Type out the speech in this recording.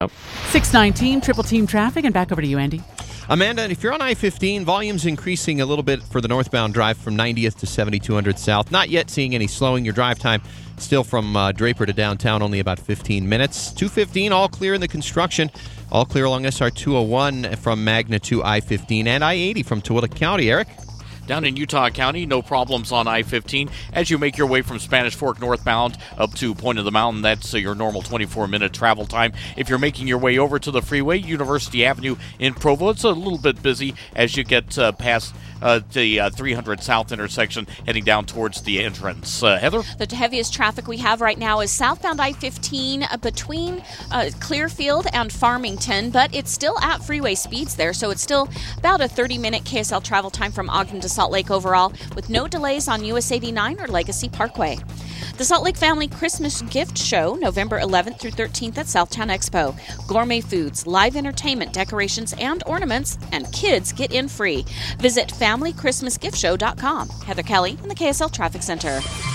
6:19, Triple Team Traffic, and back over to you, Andy. Amanda, if you're on I-15, volume's increasing a little bit for the northbound drive from 90th to 7200 South. Not yet seeing any slowing. Your drive time still from Draper to downtown, only about 15 minutes. 215, all clear in the construction. All clear along SR 201 from Magna to I-15 and I-80 from Tooele County. Eric? Down in Utah County, no problems on I-15. As you make your way from Spanish Fork northbound up to Point of the Mountain, that's your normal 24-minute travel time. If you're making your way over to the freeway, University Avenue in Provo, it's a little bit busy as you get past the 300 South intersection heading down towards the entrance. Heather? The heaviest traffic we have right now is southbound I-15 between Clearfield and Farmington, but it's still at freeway speeds there, so it's still about a 30-minute KSL travel time from Ogden to Salt Lake overall, with no delays on US 89 or Legacy Parkway. The Salt Lake Family Christmas Gift Show, November 11th through 13th at Southtown Expo. Gourmet foods, live entertainment, decorations, and ornaments, and kids get in free. Visit FamilyChristmasGiftShow.com. Heather Kelly in the KSL Traffic Center.